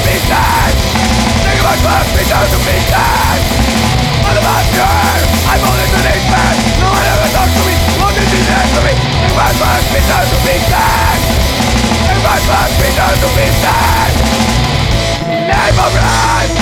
pieces. Think about what we turn to pieces. All about here, I'm falling to this man. No one ever talks to me, what did you say to me? Think about what we turn to pieces. Think about what we turn to pieces. Name of blood.